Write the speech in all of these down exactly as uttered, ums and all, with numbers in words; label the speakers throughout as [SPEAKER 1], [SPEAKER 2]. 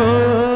[SPEAKER 1] हो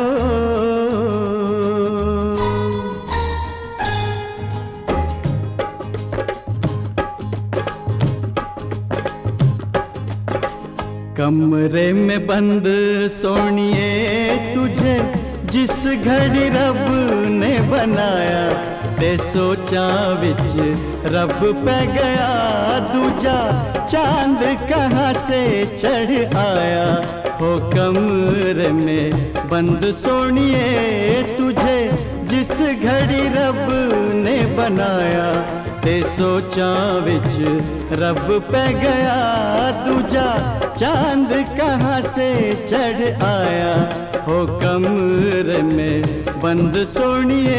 [SPEAKER 1] कमरे में बंद सोनिए तुझे जिस घड़ी रब ने बनाया ते सोचा विच रब पे गया दूजा चांद कहाँ से चढ़ आया हो कमरे में बंद सोनिए तुझे जिस घड़ी रब ने बनाया ते सोचा विच रब पे गया दूजा चांद कहाँ से चढ़ आया हो कमरे में बंद सोनिए।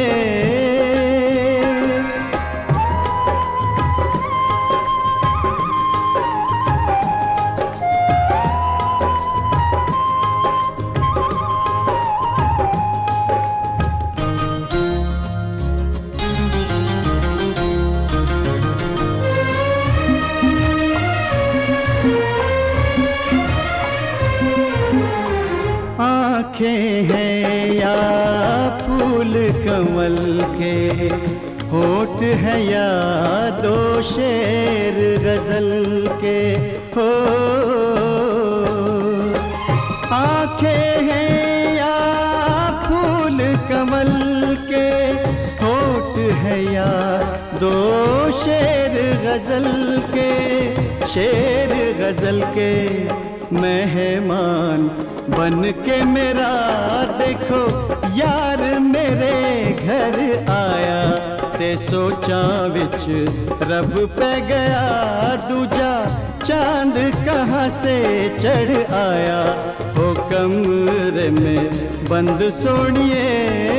[SPEAKER 1] आँखें हैं या फूल कमल के होठ है या दो शेर गजल के हो आँखें हैं या फूल कमल के होठ है या दो शेर गजल के शेर गजल के मेहमान बन के मेरा देखो यार मेरे घर आया ते सोचा विच रब पे गया दूजा चांद कहाँ से चढ़ आया हो कमरे में बंद सोनिए।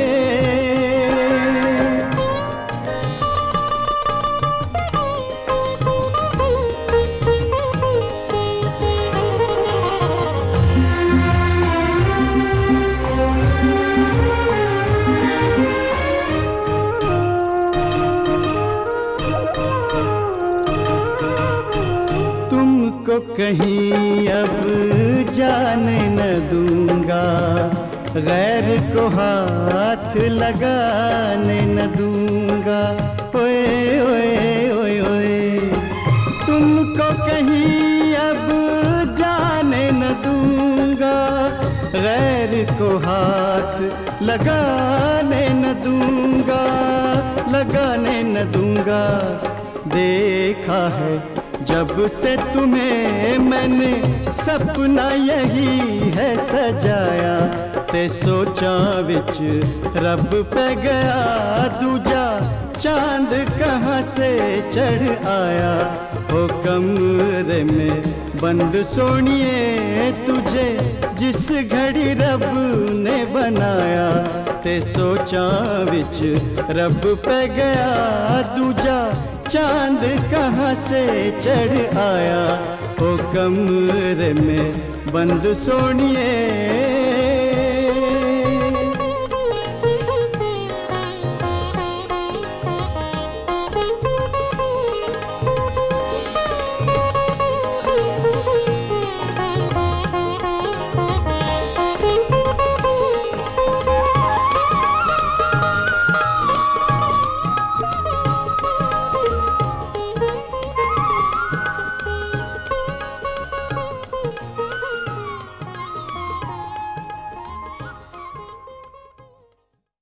[SPEAKER 1] को कहीं अब जाने न दूंगा गैर को हाथ लगाने न दूंगा ओए ओए ओए ओए तुमको कहीं अब जाने न दूंगा गैर को हाथ लगाने न दूंगा लगाने न दूंगा। देखा है जब से तुम्हें मैंने सपना यही है सजाया ते सोचा विच रब पे गया दूजा चांद कहाँ से चढ़ आया हो कमरे में बंद सोनिए तुझे जिस घड़ी रब ने बनाया ते सोचा विच रब पे गया दूजा चांद कहाँ से चढ़ आया हो कमरे में बंद सोनिए।